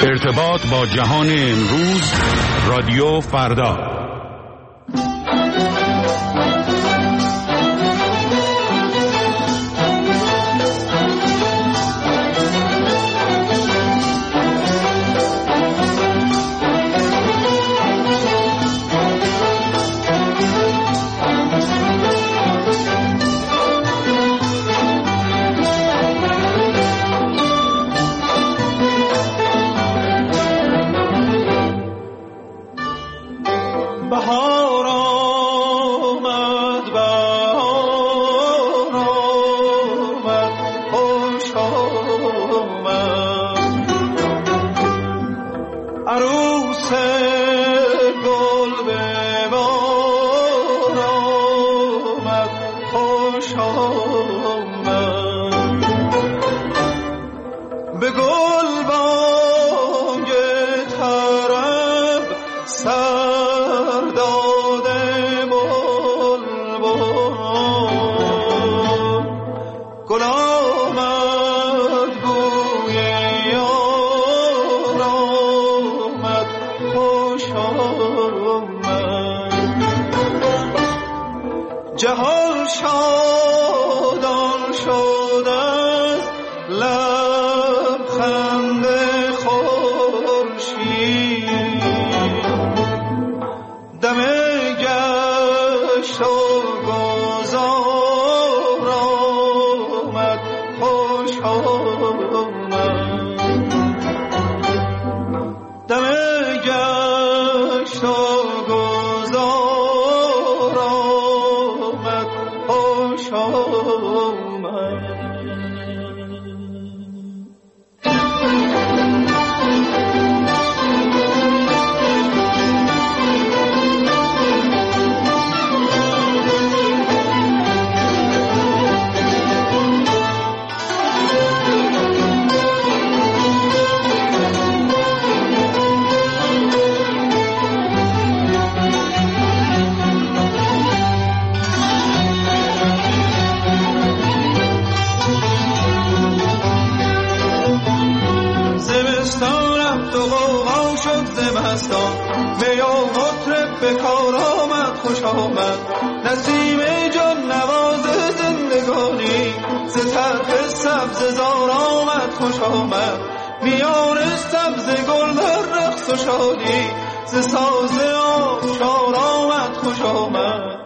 ارتباط با جهان امروز، رادیو فردا. جهان شادان شد از لبخند خورشید، دم گشت و گذار آمد، خوش آمد. دم گشت و گذار آمد، خوش آمد. می و مطرب به کار آمد، خوش آمد. نسیم جان نواز زندگانی، ز طرف سبز زار آمد، خوش آمد. میان سبز گل در رقص و شادی، ز ساز آبشار آمد، خوش آمد.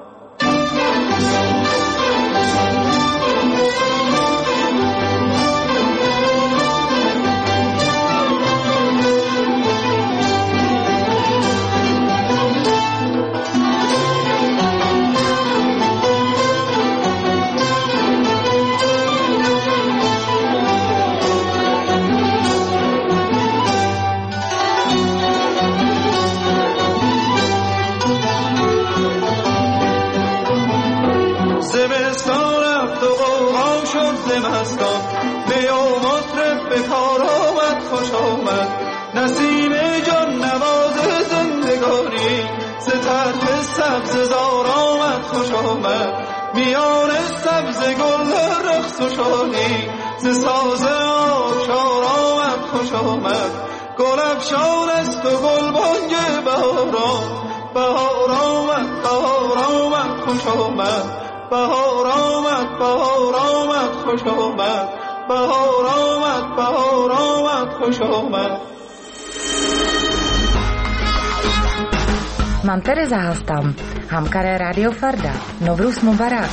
می و مطرب به کار آمد، خوش آمد. نسیم جان نواز زندگانی، ز طرف سبز زار آمد، خوش آمد. میان سبز گل رقص و شادی، ز ساز آبشار آمد، خوش آمد. گل افشان است و گل بانگ بهاران، بهار آمد، بهار آمد، خوش آمد. بهار آمد، بهار آمد، خوش آمد. بهار آمد، بهار آمد، خوش آمد. Mám Tereza Hastam, Hamkare Radio Farda, Novruz Mubarak.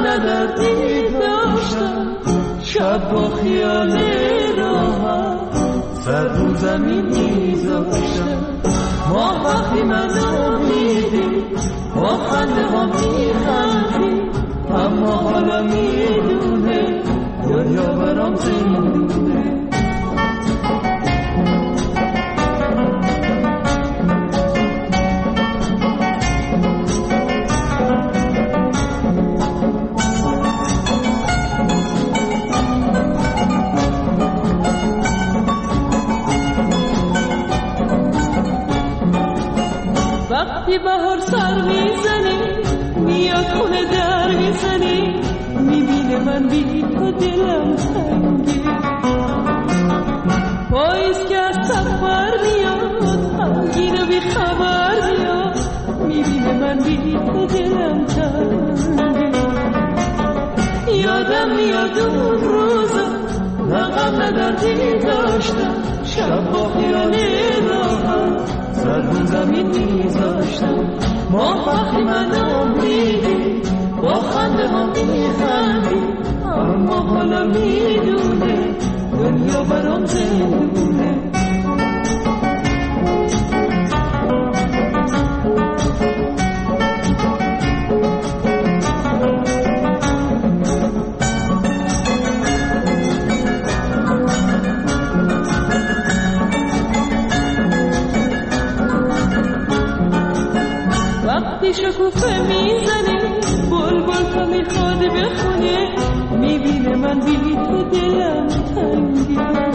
ندردی داشتم شب با خیال راحت سر رو زمین میذاشتم ما وقتی منو میدی با خنده ها میخندی اما حالا میدونه دنیا برام زندونه وقتی بهار سر میزنی میاد خونه در میزنی میبینه من بی تو دلم تنگی پاییز که از سفر میاد غمگین و بی خبر میاد میبینه من بی تو دلم تنگی یادم میاد اون روزا غم ندردی داشتم شب با خیال راحت سر رو زمین میذاشتم ما وقتی منو میدی با خنده ها میخندی اما حالا میدونه دنیا برام زندونه وقتی شکوفه میزنی بلبل تا میخواد بخونه میبینه من بی تو دلم تنگی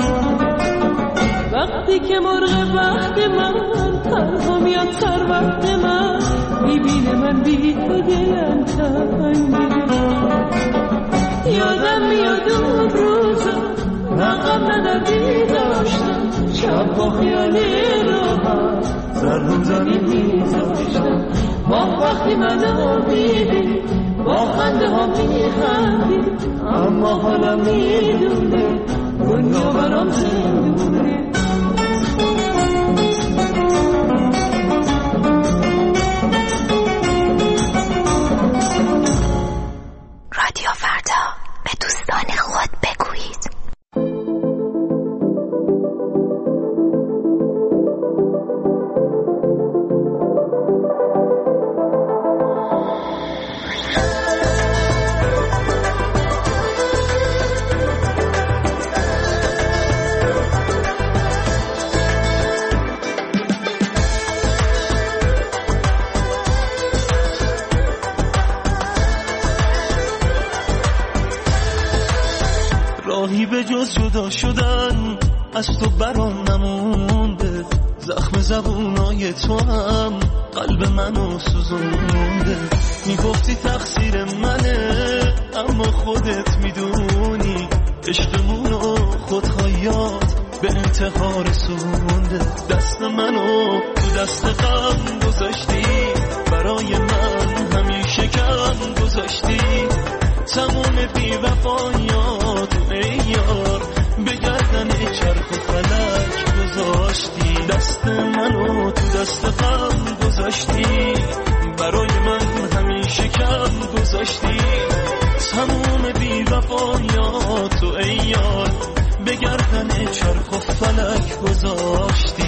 وقتی که مرغ وقت من تنها میاد سر وقت من میبینه من بی تو دلم تنگی یادم میاد اون روزا غم ندردی داشتم شب با خیال راحت سر رو زمین میذاشتم ما وقتی منو میدی با خنده ها میخندی اما حالا میدونه دنیا برام زندونه رادیو فردا به دوستان خود بگویید. راهی به جز جدا شدن از تو برام نمونده زخم زبونای تو هم قلب منو سوزونده میگفتی تقصیر منه اما خودت میدونی عشقمونو خودخوایات به انتها رسونده دست منو تو دست غم گذاشتی برای من همیشه کم گذاشتی تموم بی وفایات ای یار به گردن چرخ و فلک گذاشتی دست منو تو دست غم گذاشتی برای من همیشه کم گذاشتی تموم بی وفایات ای یار به گردن چرخ و فلک گذاشتی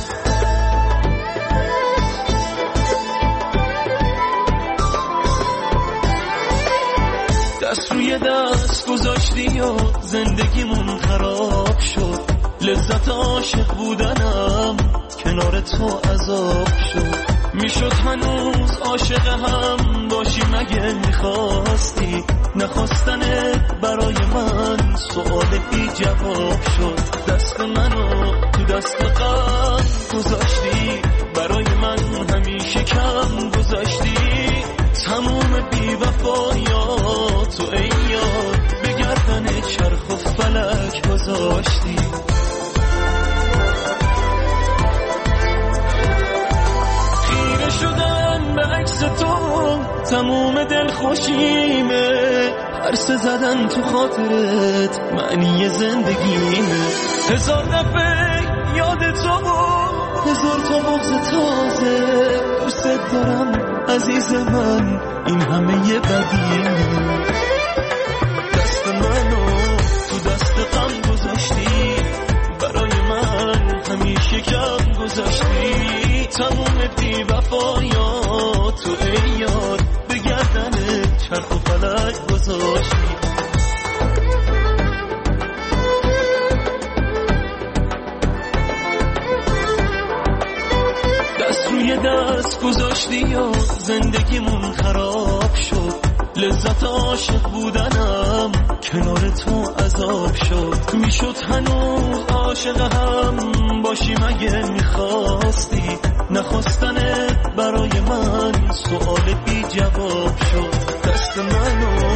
دست روی دست گذاشتی و زندگیمون خراب شد لذت عاشق بودنم کنار تو عذاب شد میشد هنوز عاشق هم باشی مگه میخواستی نخواستنت برای من سؤال بی جواب شد دست منو تو دست غم گذاشتی برای من همیشه کم گذاشتی تموم بی وفایاتو ای یار به گردن چرخ و فلک گذاشتی خیره شدن به عکس تو تموم دل خوشیمه پرس زدن تو خاطرت معنی زندگیمه هزار دفعه یاد تو هزار تا بغض تازه دوست دارم عزیز من این همه یه بدیه. دست منو تو دست غم گذاشتی، برای من همیشه کم گذاشتی. تموم بی وفایات تو ای یار به گردن چرخ و فلک گذاشتی. دست روی دست گذاشتی یا زندگیمون خراب شد. لذت عاشق بودنم کنار تو عذاب شد. میشد هنوز عاشق هم باشی مگه میخواستی؟ نخواستنت برای من سوال بی جواب شد. دست منو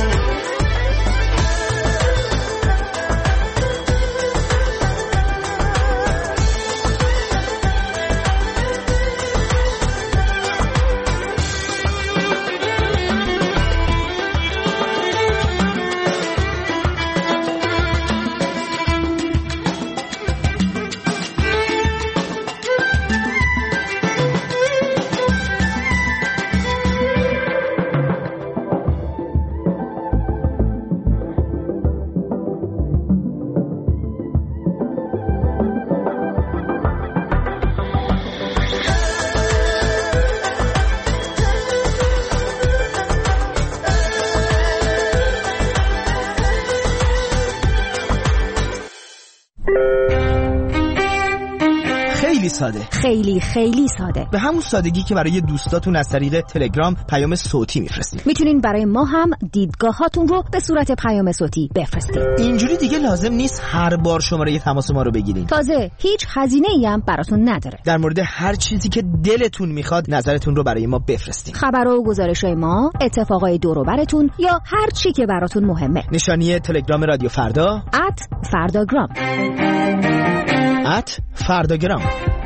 خیلی ساده. به همون سادگی که برای دوستاتون از طریق تلگرام پیام صوتی میفرستید. میتونین برای ما هم دیدگاهاتون رو به صورت پیام صوتی بفرستید. اینجوری دیگه لازم نیست هر بار شماره تماس ما رو بگیرین. تازه هیچ هزینه‌ای هم براتون نداره. در مورد هر چیزی که دلتون میخواد نظرتون رو برای ما بفرستید. خبرها و گزارش‌های ما، اتفاقای دور و براتون یا هر چی که براتون مهمه. نشانی تلگرام رادیو فردا @فرداگرام. @فرداگرام.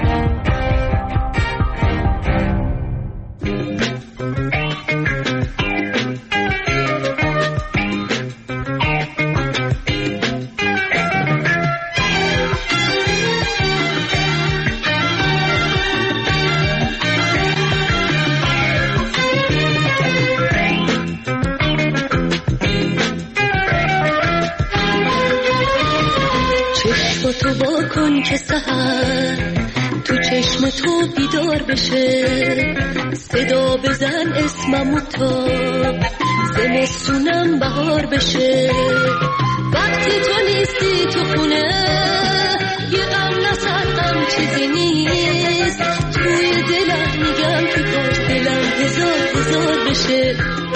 تو بکن که سحر تو چشم تو بیدار بشه، صدا بزن اسممو تا زمستونم بهار بشه. وقتی تو نیستی تو خونه یه غم نسر غم چیزی نیست. توی دلم میگم که کاش دلم هزار بشه.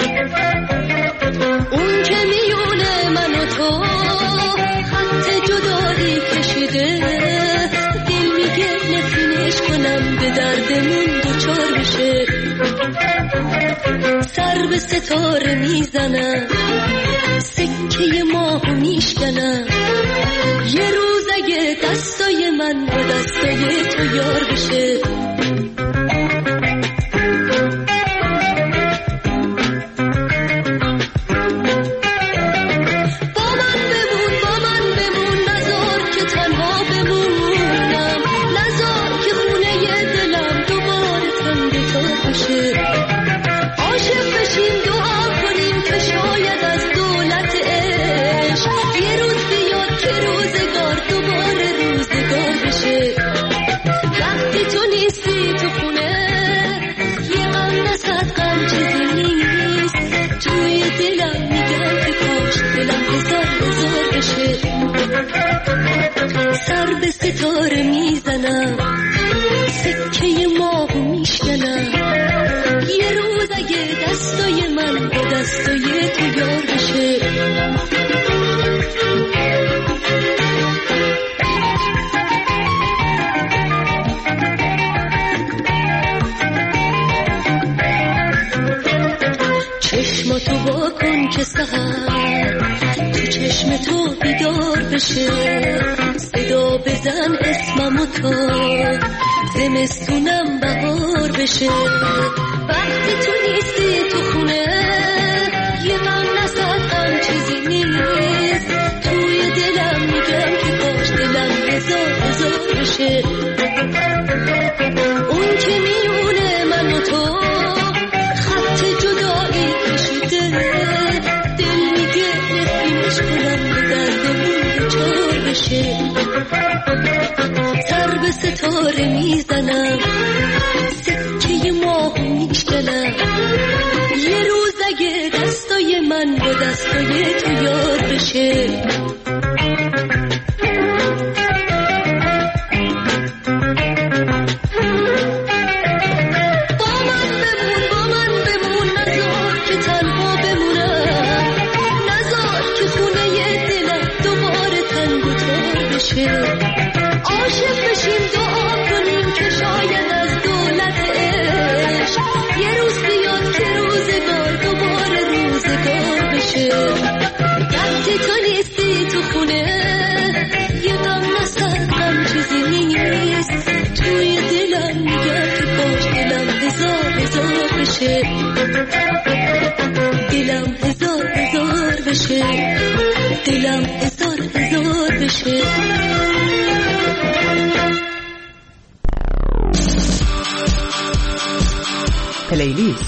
اون که میونه من و تو خط جدایی کشیده، دل میگه نفرینش کنم به دردمون دوچار بشه. سر به ستاره میزنم، سکه ماهو میشکنم. یه روز اگه دستای من با دستای تو یار بشه. سر به ستاره میزنم، سکه ماهو میشکنم. یه روز اگه دستای من با دستای تو یار بشه. چشماتو واکن که سحر تو چشم تو بیدار بشه. صدا بزن اسممو تا زمستونم بهار بشه. وقتی تو نیستی تو خونه یه غم نسد غم چیزی نیست. توی دلم میگم که کاش دلم هزار بشه. اون که میونه من و تو ستاره میزنم سکه ماه میشکنم یه روز اگه دستای من با دستای تو یار بشه عاشق بشیم دعا کنیم که شاید از دولت عشق یه روز بیاد که روزگار دوباره روزگار بشه وقتی تو نیستی تو خونه یه غم نسر غم چیزی نیست توی دلم میگم که کاش دلم هزار هزار بشه دلم هزار هزار بشه دلم هزار هزار بشه پلیلیست.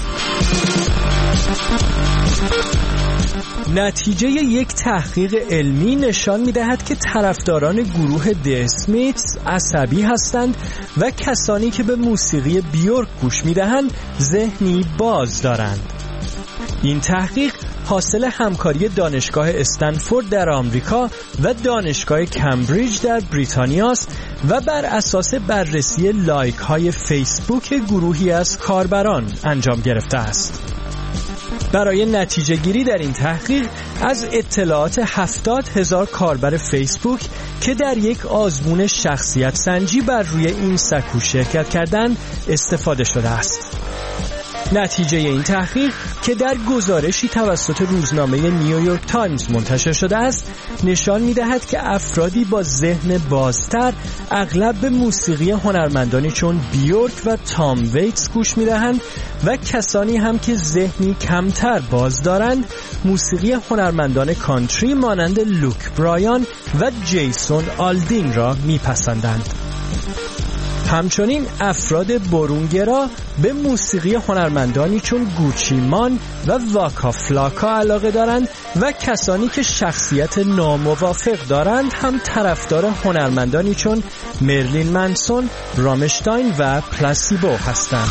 نتیجه یک تحقیق علمی نشان می‌دهد که طرفداران گروه د اسمیتس عصبی هستند و کسانی که به موسیقی بیورک گوش می‌دهند ذهنی باز دارند. این تحقیق حاصل همکاری دانشگاه استنفورد در آمریکا و دانشگاه کمبریج در بریتانیا است و بر اساس بررسی لایک های فیسبوک گروهی از کاربران انجام گرفته است. برای نتیجه گیری در این تحقیق از اطلاعات 70,000 کاربر فیسبوک که در یک آزمون شخصیت سنجی بر روی این سکو شرکت کردند استفاده شده است. نتیجه این تحقیق که در گزارشی توسط روزنامه نیویورک تایمز منتشر شده است نشان می‌دهد که افرادی با ذهن بازتر اغلب به موسیقی هنرمندانی چون بیورک و تام ویتس گوش می‌دهند و کسانی هم که ذهنی کمتر باز دارند موسیقی هنرمندان کانتری مانند لوک برایان و جیسون آلدین را میپسندند. همچنین افراد برونگرا به موسیقی هنرمندانی چون گوچی مان و واکا فلاکا علاقه دارند و کسانی که شخصیت ناموافق دارند هم طرفدار هنرمندانی چون مرلین منسون، رامشتاین و پلاسیبو هستند.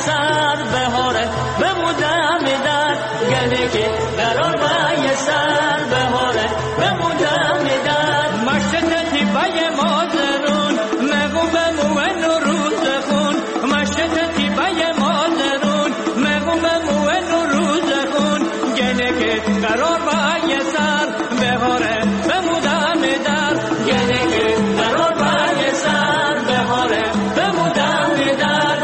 سر بهاره بمودم در گله که قرار بای سر بهاره بمودم در مشتتی بای مادرون مگو بمون روز خون مشتتی بای مادرون مگو بمون روز خون گله که قرار بای سر بهاره بمودم در گله که قرار بای سر بهاره بمودم در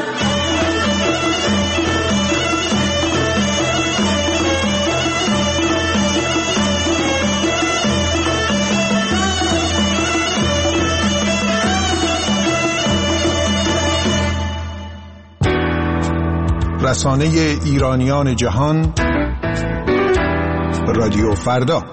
رسانه ایرانیان جهان رادیو فردا.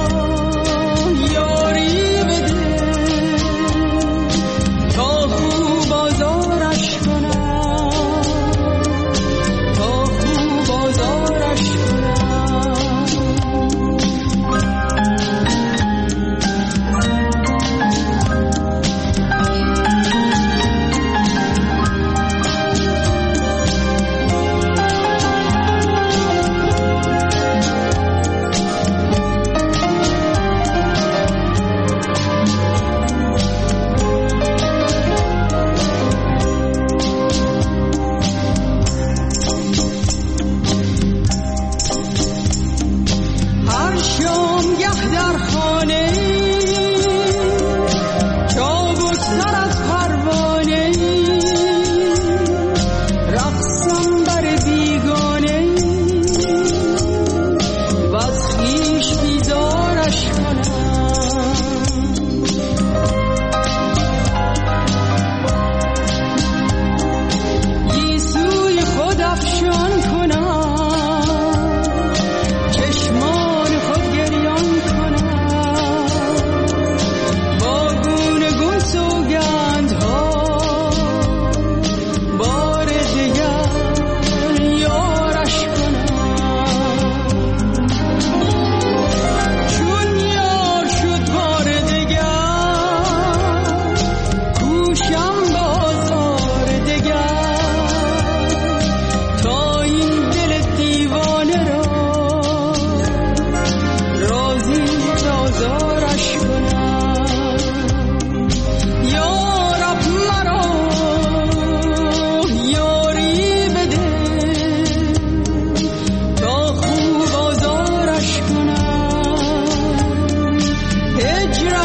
تا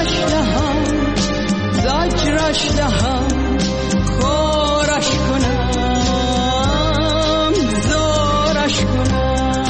دهم زجرش دهم خورش کنم زارش کنم.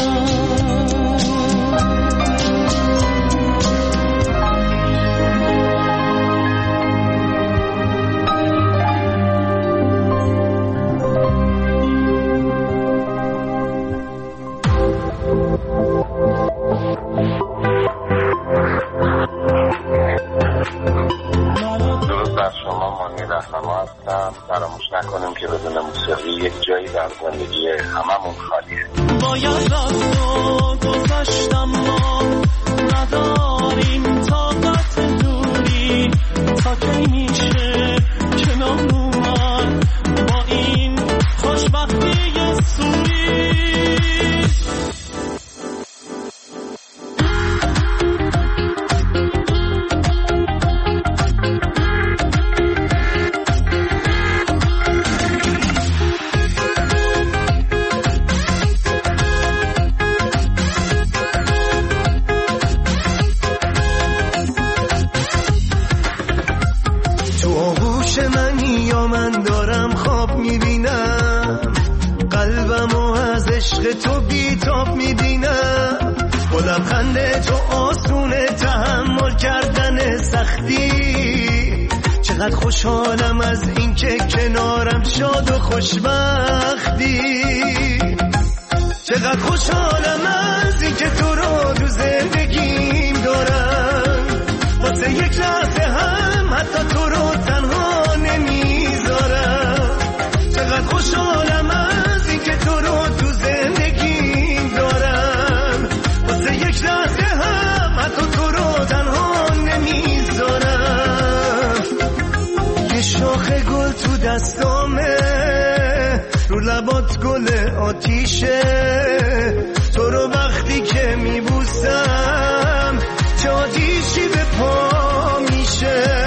فراموش نکنیم که بدون موسیقی یک جایی در زندگی هممون خالیه. باید رفت و گذشتم ما نداریم طاقت دوری تا کی میشه کنار اومد با این خوشبختی سوری. تو بیتاب میبینم با لبخند تو آسونه تحمل کردن سختی. چقدر خوشحالم از این که کنارم شاد و خوشبختی. چقدر خوشحالم از این که تو رو تو زندگیم دارم. واسه یک لحظه هم حتی تو رو تنها نمیذارم. چقدر خوشحالم از این که تو رو تو زندگیم دارم. واسه یک لحظه هم حتی تو رو تنها نمیذارم. یه شاخ گل تو دستامه رو لبات گل آتیشه. تو رو وقتی که میبوسم چه آتیشی به پا میشه.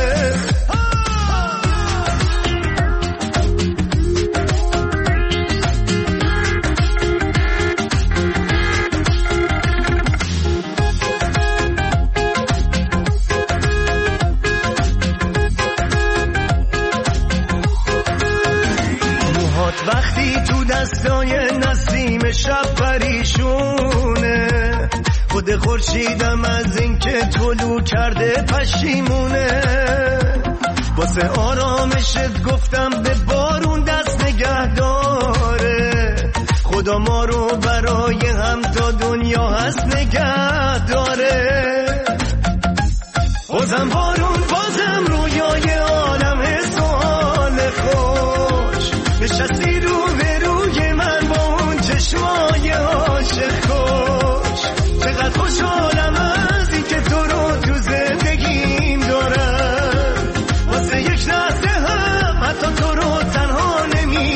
وقتی تو دستای نسیم شب پریشونه. خود خورشیدم از این که طلوع کرده پشیمونه. واسه آرامشت گفتم به بارون دست نگه داره. خدا ما رو برای هم تا دنیا هست نگه داره. بازم بارون بازم رویای عالم سوال خوش. نشستی رو به روی من با اون چشمای عاشق خوش. چقدر خوشحالم از این که تو رو تو زندگیم دارم. واسه یک لحظه هم حتی تو رو تنها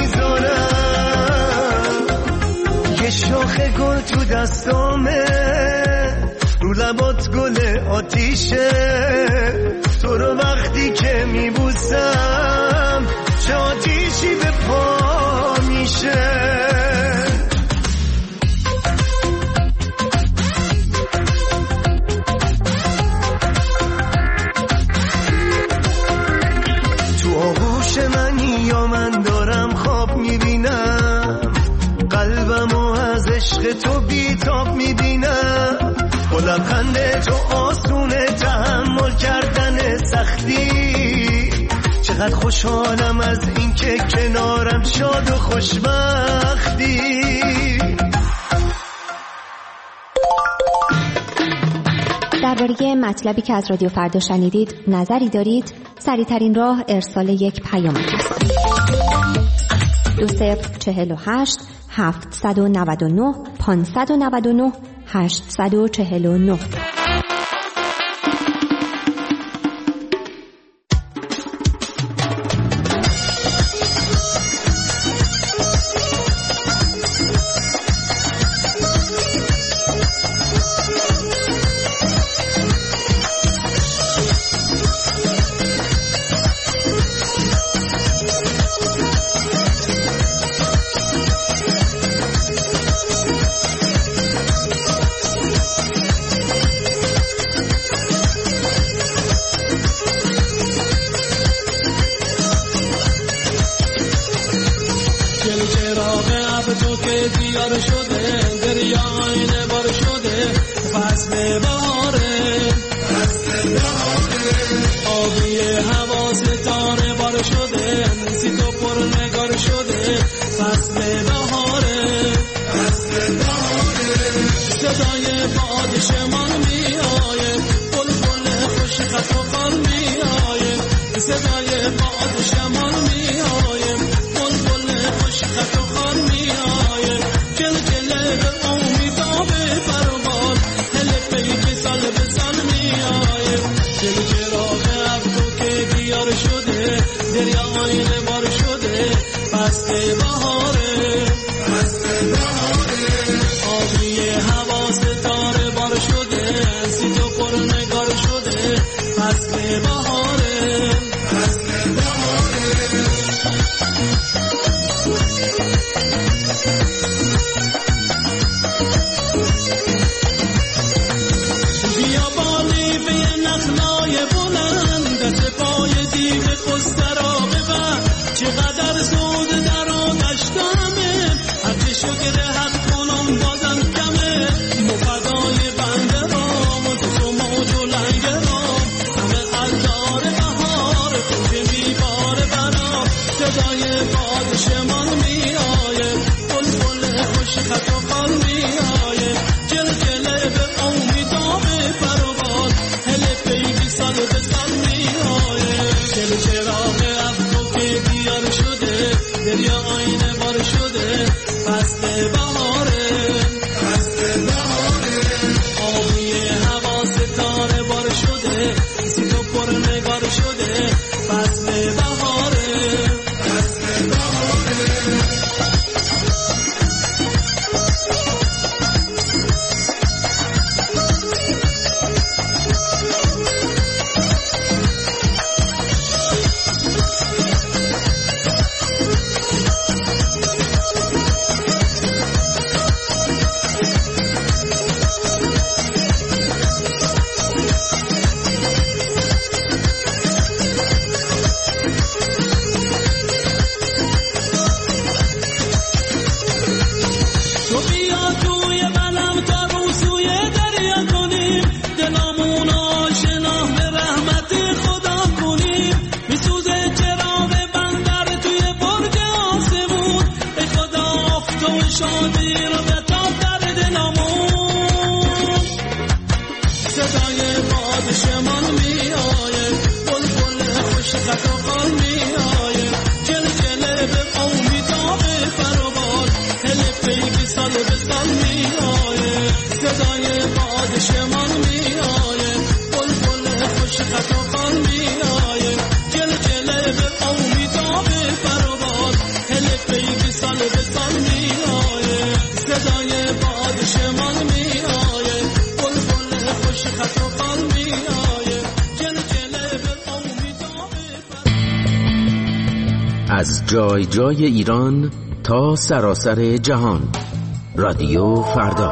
نمیذارم. یه شاخ گل تو دستامه رو لبات گل آتیشه. تو رو وقتی که میبوسم چه آتیشی به پا میشه. تو آغوش منی یا من دارم خواب میبینم. قلبمو از عشق تو بیتاب میبینم. با لبخند تو آسونه تحمل کردن سختی. چقدر خوشحالم از این که کنارم شاد و خوشبختی. درباره مطلبی که از رادیو فردا شنیدید نظری دارید؟ سریع‌ترین راه ارسال یک پیامک است. 2048 799 599 849. دیار شده دریا آینه بار شده فصل بهاره آبی هوا ستاره بار شده سی تو پر نگار شده فصل بهاره صدای باد شمال میآیه بلبل خوش خط و خال میآیه صدای باد شمال میآیه بلبل خوش خط و خال میآیه جلجله به امیداب پروبال هل پیک سال به سال میآیه جلجراغ ابرو که دیار شده دریا آینه بار شده فصل بهاره آبی هوا ستاره بار شده سی تو پر نگار شده فصل بهاره بیا بالی به نخلای بلند دست پای دیو خسرا ببر چقدر زود در آتش دمه هرچه شکر حق کنم بازم کمه مفدای بنده رام تو موج و لنگه رام همه الدار بهار که میباره برام صدای باد شمال میآیه بلبل خوش خط و خال میآیه جلجله به امیداب پروبال هل پیگی سال به سال میآیه چراغ ابرو که دیار شده دریا آینه بار شده فصل بهاره آبی هوا ستاره بار شده سی تو پر نگار شده فصل بهاره تو بیا توی بلم تا رو سوی دریا کنیم دلامون آشنا به رحمت خدا کنیم میسوزه چراغ بندر توی برج آسمون ای خدا افت و شادی رو بتاب در دلامون صدای باد شمال میآیه بلبل خوش خط و خال میآیه جلجله به امیداب پروبال هل پیگی سال به سال میآیه صدای باد شمال میآیه بلبل خوش خط و خال میآیه جلجله به امیداب پروبال هل پیگی سال به سال میآیه صدای باد شمال میآیه بلبل خوش خط و خال میآیه جلجله به امیداب از جای جای ایران تا سراسر جهان رادیو فردا.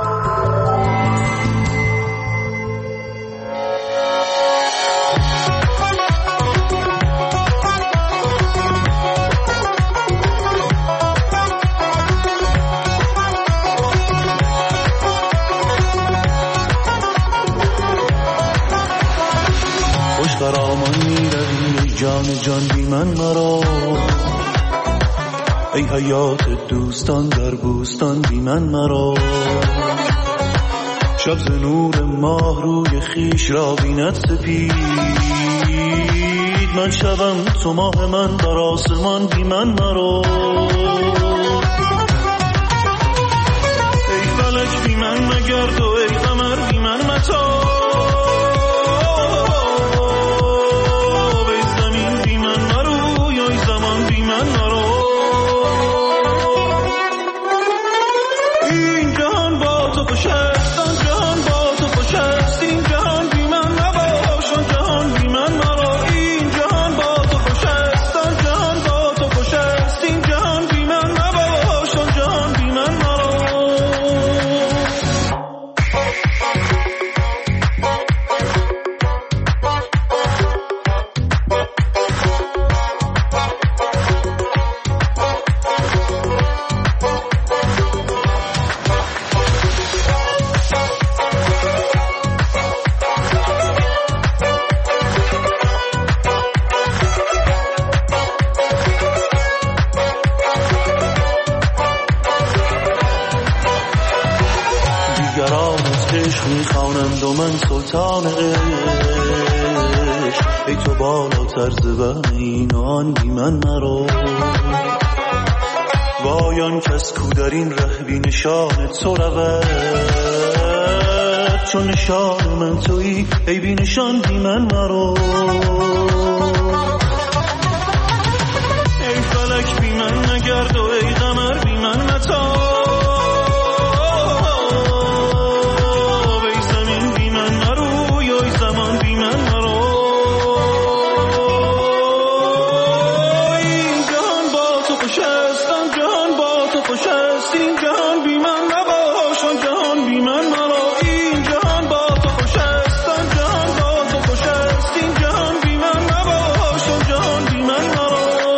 خوش خرامان میروی ای جان جان بی من مرا ای حیات دوستان در بوستان بی من مرا شب ز نور ماه روی خیش را بیند سپید من شبم تو ماه من در آسمان بی من مرا ای فلک بی من مگرد و ای قمر بی من متاب ای زمین بی من مرو یا ای زمان بی من مرو این جهان با تو خوش است آن جهان با تو خوش است این جهان بی من نباش آن جهان بی من مرا این جهان با تو خوش است آن جهان با تو خوش است این جهان بی من نباش آن جهان بی من مرا آسمان عشق، ای تو بالاتر ز بینان بی من مرو. وای آن کس کو در این ره بی نشان تو رود، چون نشان من تویی ای بی نشان بی من مرو. ای فلک بی من نگرد و ای قمر بی من نتاب، ای زمین بی من نروی ای زمان بی من مرو. این جهان با تو خوش است، آن جهان با تو خوش است، این جهان بی من نباش آن جهان بی من مرو. این جهان با تو خوش است، آن جهان با تو خوش است، این جهان بی من نباش آن جهان بی من مرو.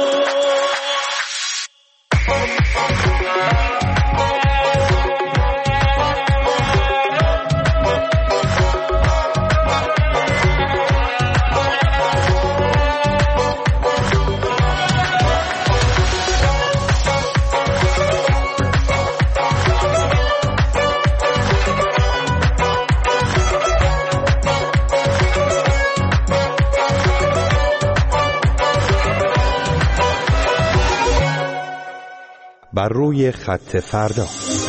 بر روی خط فردا.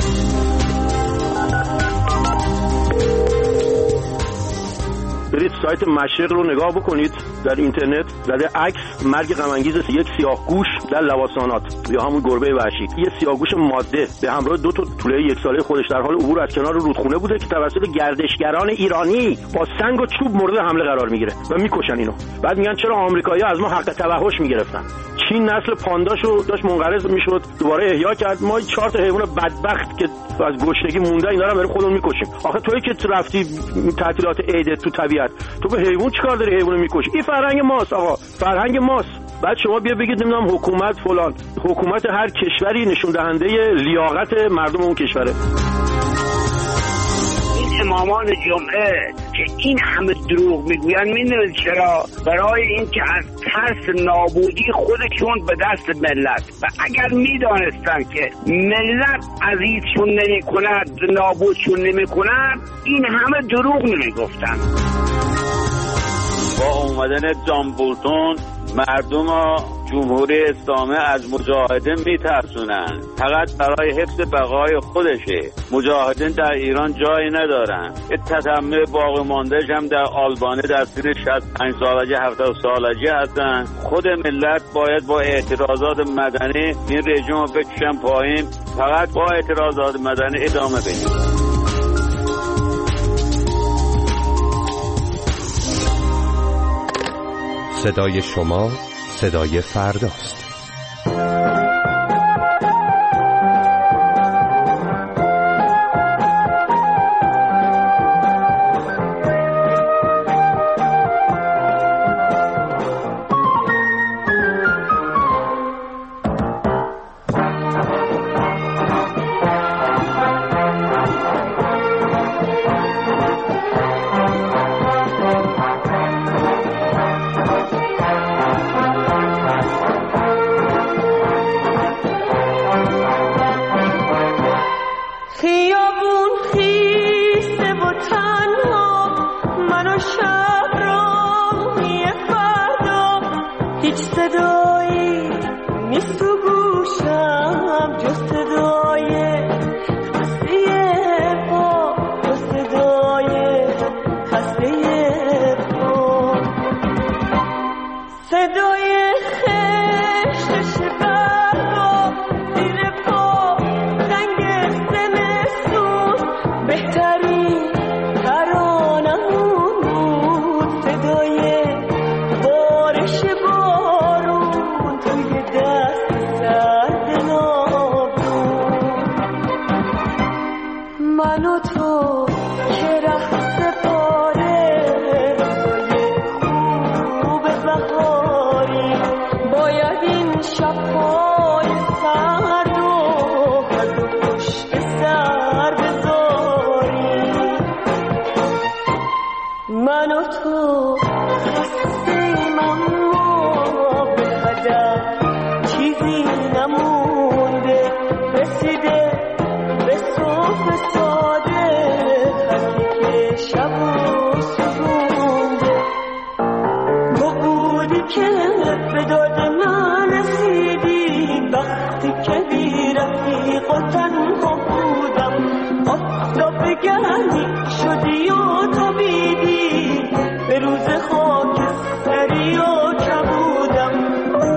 برید سایت مشرق رو نگاه بکنید در اینترنت، زده عکس مرگ غم انگیز یک سیاهگوش در لواسانات یا همون گربه وحشی. یه سیاهگوش ماده به همراه 2 تا توله 1 ساله خودش در حال عبور از کنار رودخونه بوده که توسط گردشگران ایرانی با سنگ و چوب مورد حمله قرار میگیره و میکشن اینو. بعد میگن چرا آمریکایی‌ها از ما حق توحش میگرفتن. چین نسل پانداشو داشت منقرض میشد، دوباره احیا کرد. ما 4 تا حیوان بدبخت که از گشنگی مونده اینا رو برای خودمون میکشیم. آخه تویی که رفتی تعطیلات عید تو طبیعت، تو به حیوان چیکار داری؟ حیوانو میکشی. این فرهنگ ماست آقا، فرهنگ ماست. بعد شما بیا بگید نمیدونم حکومت فلان. حکومت هر کشوری نشون دهنده لیاقت مردم اون کشوره. امامان جمعه که این همه دروغ میگوین میدونید چرا؟ برای اینکه از ترس نابودی خودشون به دست ملت، و اگر میدانستن که ملت عزیزشون نمی کند نابودشون نمی کند این همه دروغ نمی گفتن. با اومدن جان بولتون مردم جمهوری اسلامی از مجاهدین میترسونن، فقط برای حفظ بقای خودشه. مجاهدین در ایران جایی ندارن. تتمه باقی ماندهش هم در آلبانی در سن 65 سالگی 70 سالگی هستن. خود ملت باید با اعتراضات مدنی این رژیم رو بکشن پایین، فقط با اعتراضات مدنی ادامه بدیم. صدای شما صدای فرداست. بهاری که به داد من رسیدی، وقتی که بی رفیق و تنها بودم، آفتاب گرمی شدی و تابیدی، به روز خاکستری و کبودم.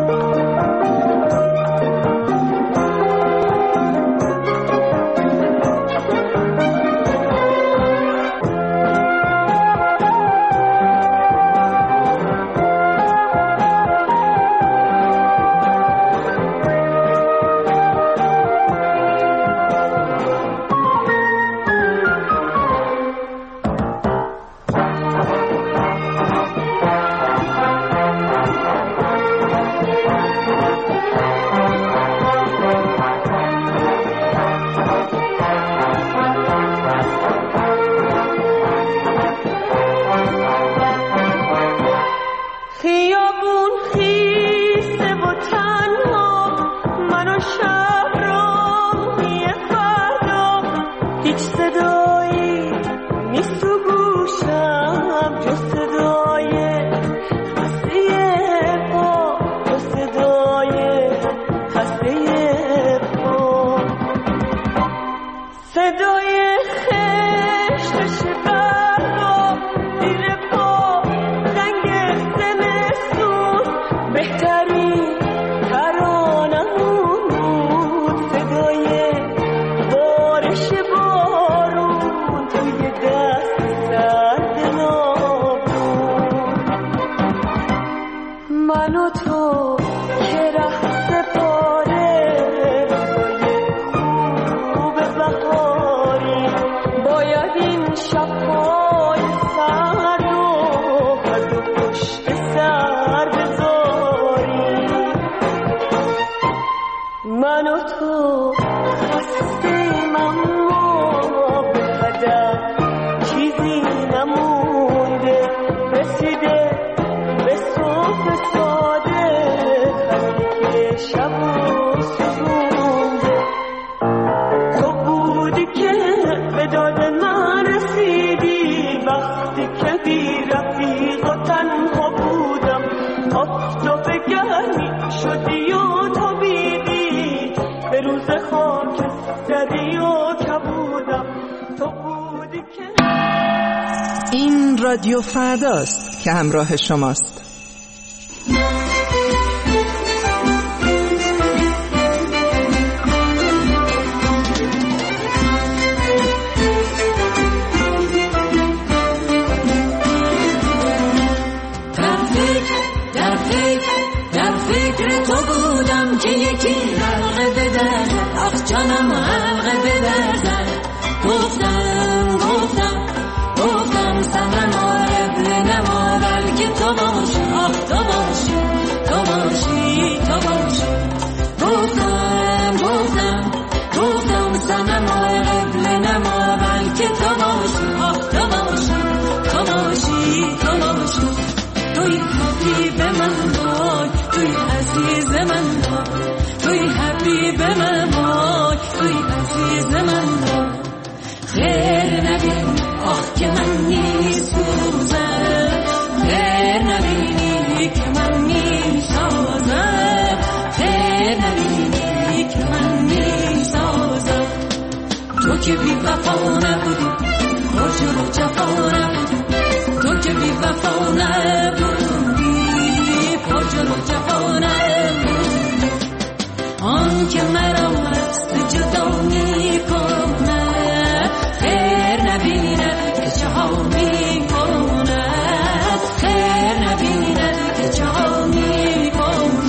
این رادیو فرداست که همراه شماست. در فکر تو بودم که یکی حلقه بدرد، آخ جانم حلقه بدرد. گفتم سنما ابن نما، بلکه تو باشی، آخ تو باشی، تو باشی، تو باشی. گفتم سنما ابن نما، بلکه تو باشی، آخ تو باشی، تو باشی، تو باشی. توی حبیب من باش، توی عزیز من باش، توی حبیب من باش، توی عزیز من باش. خیر نبینی آخ که من میسوزم، خیر نبینی که من میسازم، خیر نبینی که من میسازم. تو که بی وفا نبودی، هجر و جفا نبودی، تو که بی وفا نبودی، هجر و جفا نبودی. آن که مرا مست جدا میکنه، خیر نبیند که چه ها میکند، خیر نبیند که چه ها میکند.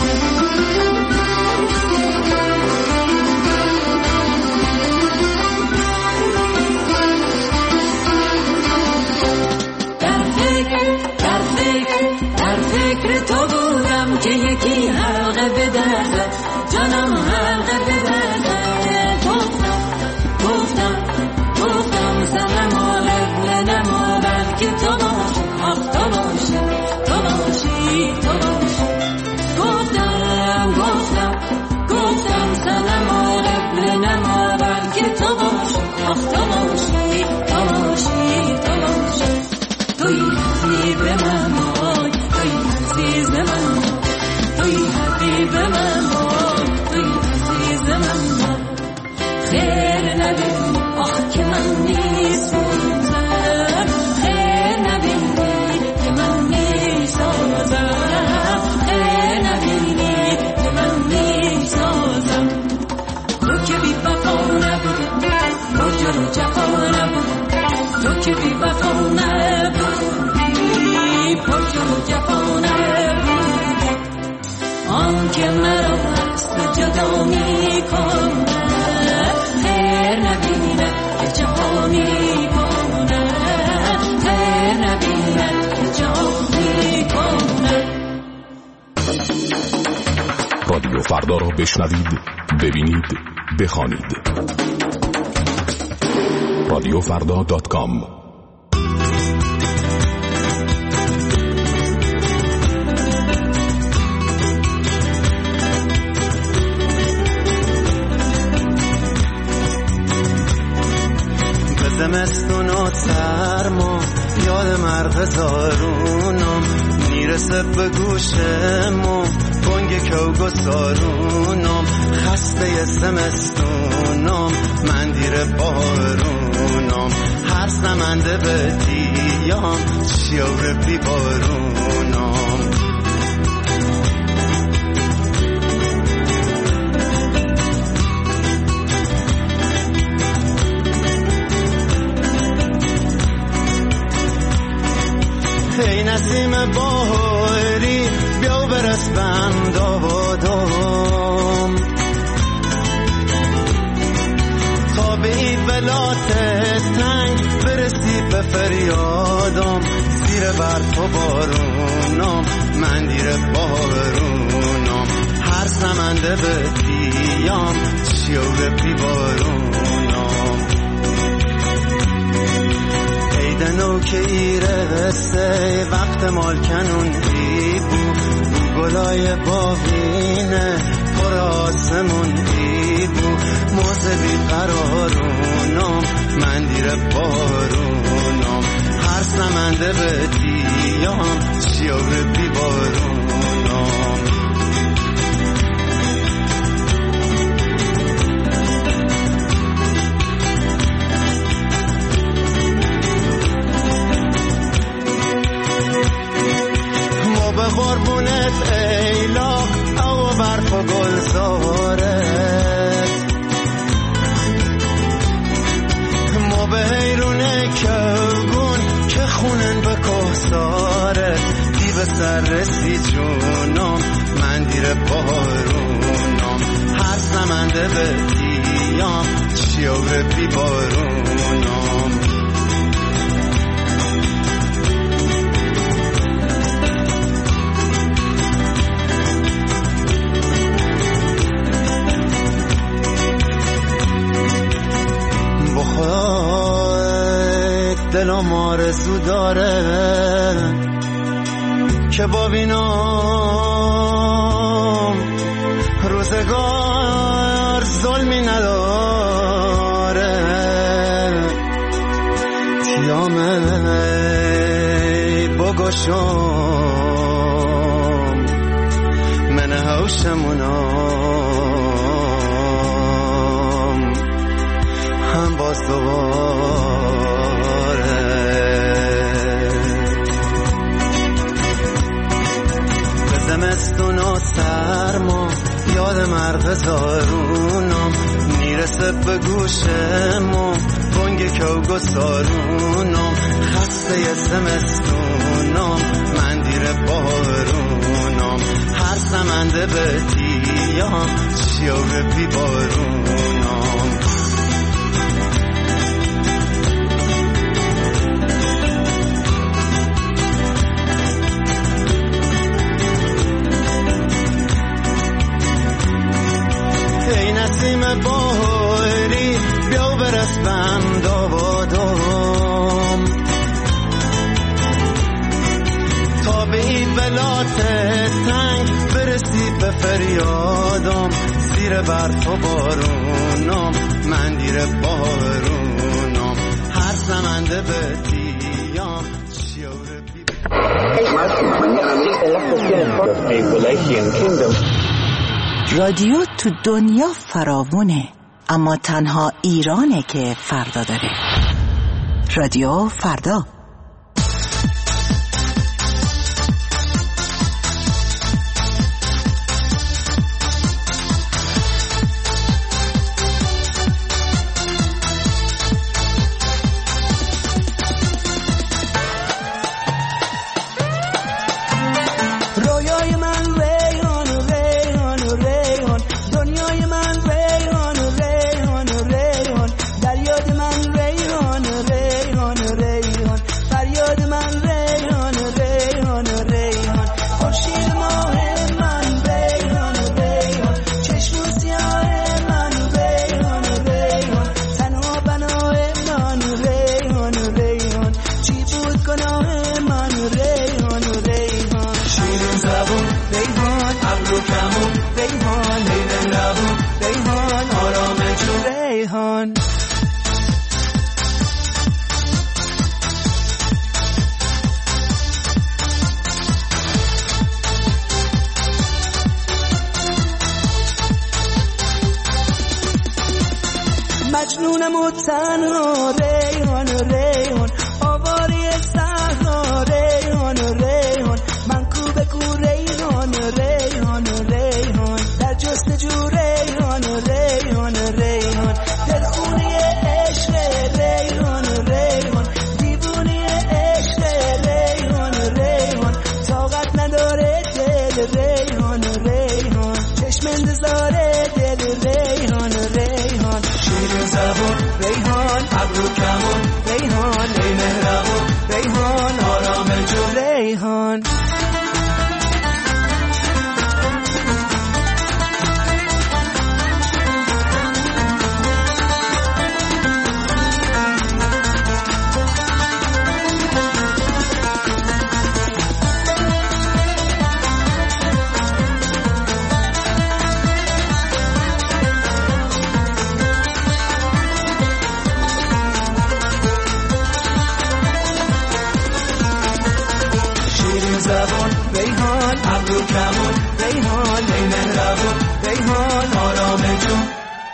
در فکر تو بودم که یکی حلقه بدرد، جانم حلقه بدرد. گفتم سنما ابن نما، بلکه تو باشی، آخ تو باشی، تو باشی، تو باشی. گفتم سنما ابن نما، بلکه تو باشی، آخ تو باشی، تو باشی، تو باشی. توی حبیب من باش، توی عزیز من رادیو فردا را بشنوید، ببینید، بخوانید. radiofrda.com. زمستون و سرما یاد مرغ زارونم میرسه به گوشمو بانگ کوگ و سارونم خسته زمستونم من دیر بارونم هر سمنده به دیام شیور بی بارونم ای نسیم بهاری بیا برس بندادم تا به این ولات تنگ برسی به فریادم زیر برف و بارونم من دیر بارونم هر سمنده به دیام شیور بی بارونم دنو که ایرسه وقت مالکنون ای بو گلای باوینه پر آسمون ای بو موزه بی قرارونم من دیر بارونم هر سمنده به دیام شیور بی بارونم قربونت ایلا او برف و گلزارت ما به حیرونه کهگون که خونن به کهسارت دی به سر رسی جونم من دیر بارونم هر سمنده به دیام شیور بی بارونم دلم آرزو داره که ببینم روزگار ظلمی نداره تیامه بگشم من هوشمونم هم باز زمستون و سرما یاد مرغ زارونم میرسه به گوشمو بانگ کوگ و سارونم خسته زمستونم من دیر بارونم هر سمنده به دیام شیور بی بارونم نسیم بهاری بیا برس بندادم تا به این ولات تنگ برسی به فریادم زیر برف و بارونم من دیر بارونم هر سمنده به دیام شیور بی رادیو تو دنیا فراوونه، اما تنها ایرانه که فردا داره. رادیو فردا. مجنونم و تنها ریحان ریحان آواری صحرا ریحان ریحان من کو به کو ریحان ریحان ریحان در جستجو ریحان ریحان ریحان دلخونی عشق ریحان ریحان دیوونی عشق ریحان ریحان طاقت نداره دل ریحان ریحان چشم انتظار دل ریحان ریحان شیرین زبون ریحان ابرو کمون ریحان ای مهربون ریحان آرام جو ریحان ابرو کمون ریحان ای مهربون ریحان آرام جون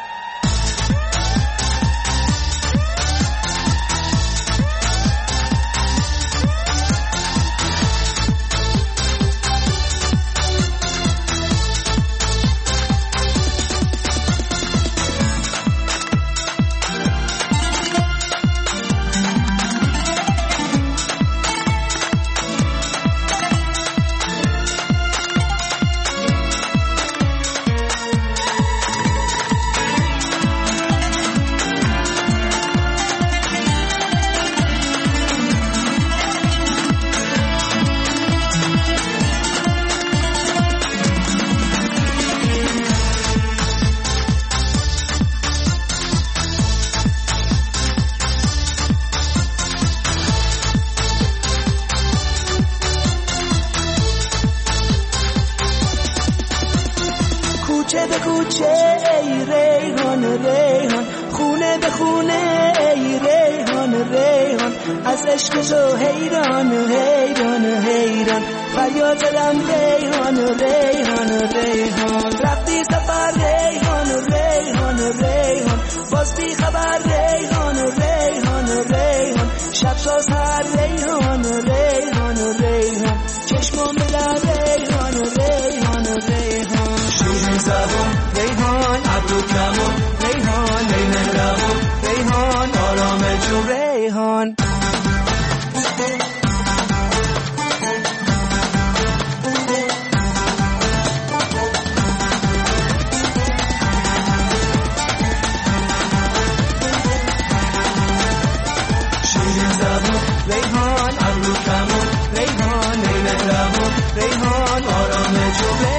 کوچه به کوچه ای ریحان ریحان خونه به خونه ای ریحان ریحان از عشق تو حیران حیران حیران فریاد زدم ریحان ریحان ریحان رفتی سفر ریحان ریحان ریحان باز بی خبر ریحان ریحان ریحان شب تا سحر ریحان ریحان ریحان چشمم به در ریحان ریحان ریحان شیرین زبون ریحان ابرو کمون ریحان ای مهربون ریحان آرام جو ریحان شیرین زبون ریحان ابرو کمون ریحان ای مهربون ریحان آرام جو ریحان